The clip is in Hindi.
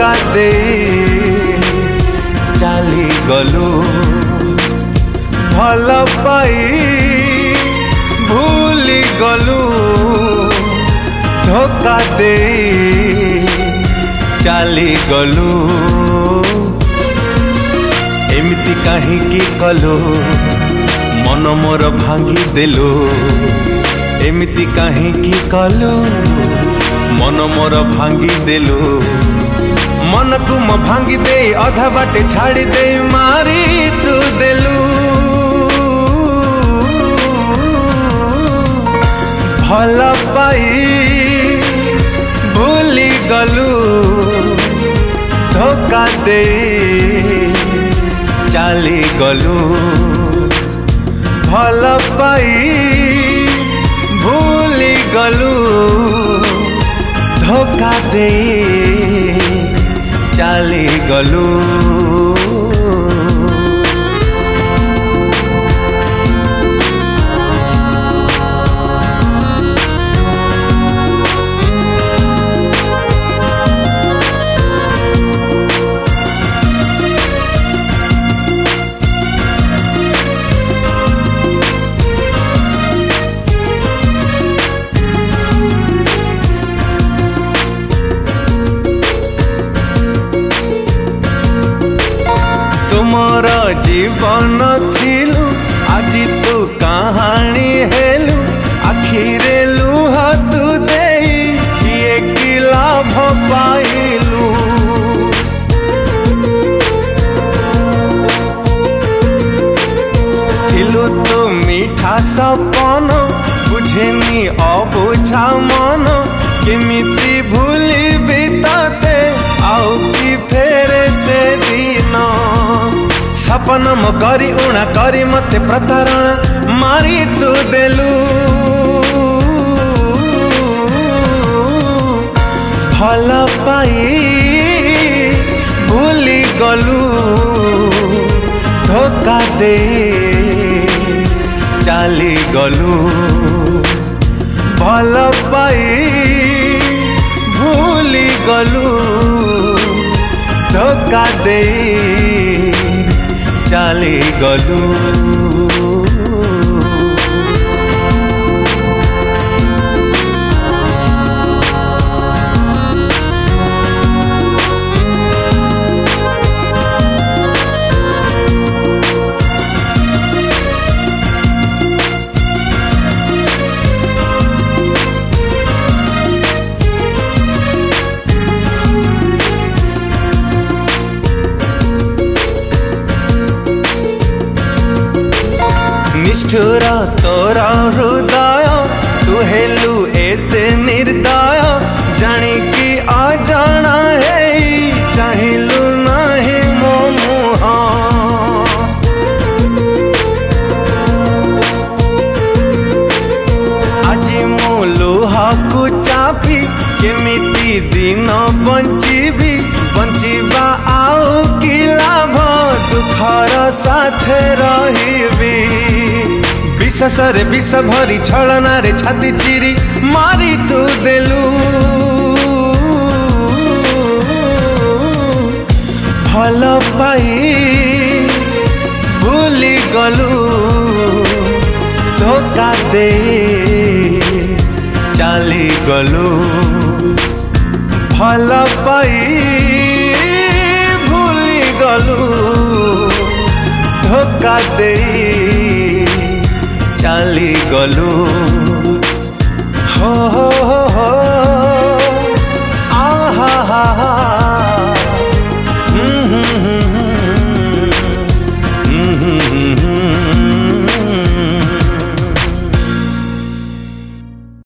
धोखा दे चली गलु भल पाई भूली गलु धोखा दे चली गलु एमिति काहीकि कलु मन मोर भांगी देलु एमिति काहीकि कलु मन मोर भांगी देलु मन को म भांगी दे अधा बाटे छाड़ी दे मारी तू देलु भल पाई भूली गलु धोखा दे चली गलु भल पाई भूली गलु धोखा दे चली गलु तुमर जीवन थिलु आज तू कहानी हेलु आखिरे लुह तू दे ये कि लाभ पाइलु थिलु तू मीठा सपन बुझेनी अबुझा मन केमिति भूली बिताते आउ कि फेरे से दिन सपन म करी उणा करी मते प्रतारणा मारी तू देलु भल पाई भूली गलु धोखा दे चली गलु भल पाई भूली गलु धोखा दे चली गलु निष्ठुर तोर हृदय तू हेलु एते निर्दय जानिकी अजाना है चाहिलु नहीं मो मुह आज मु लुह को चापी केमिति दिन बंचीबी बंचीबा आउ कि लाभ दुखर साथे रहिबी विश्वास रे विष भरी छलना रे छाती चिरी मारी तू देलु भल पाई भूली गलु धोखा दे चली गलु भल पाई भूली गलु धोखा दे चली गलु हो